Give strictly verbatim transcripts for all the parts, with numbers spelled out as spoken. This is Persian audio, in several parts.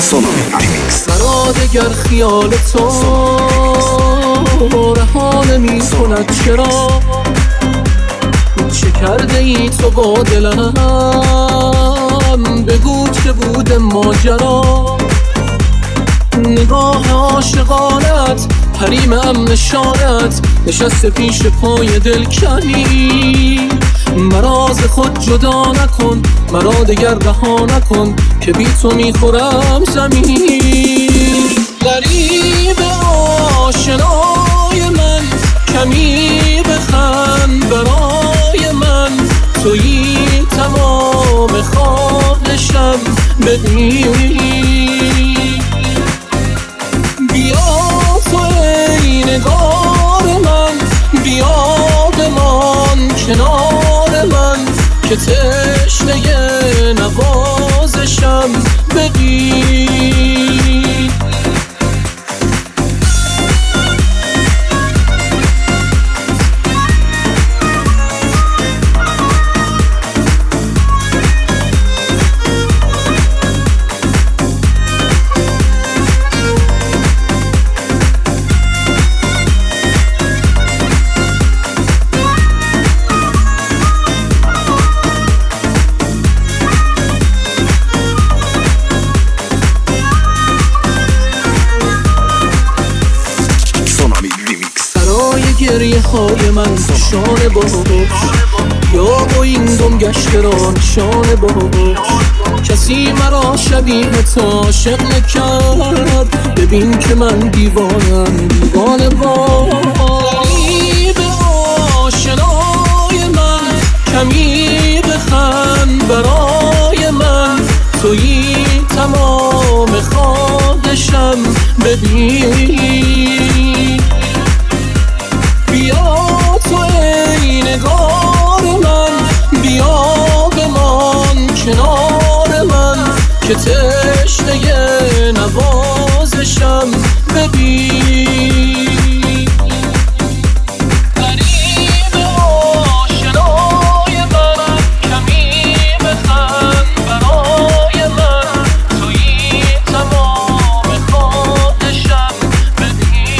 مرا دگر خیال تو رها نمی کند، چرا چه کرده ای تو با دلم؟ بگو چه بود ماجرا. نگاه عاشقانت حریم ام نشانت نشسته پیش پای دلکنی. مرا ز خود جدا نکن، مرا دگر رها نکن که بی تو میخورم زمین. غریب آشنای من کمی بخند برای من، تویی تمام خواهشم بدین. بیا تو ای نگار من، بیا بمان کنار من که تشنه نوازشم ببین. گریه های من شانه باش، یا با این دم گشته را نشانه باش. کسی مرا شبیه تو عاشق نکرد، ببین که من دیوانم دیوانه باش. غریب آشنای من کمی بخند برای من، تویی تمام خواهشم ببین. بیا تو ای نگار من، بیا بمان کنار من که تشنه نوازشم ببین. غریب آشنای من کمی بخند برای من، تویی تمام خواهشم ببین.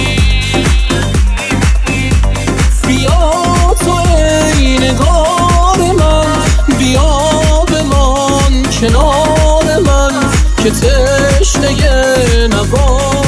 بیا تو ای نگار من، بیا بمان کنار من که تشنه نواز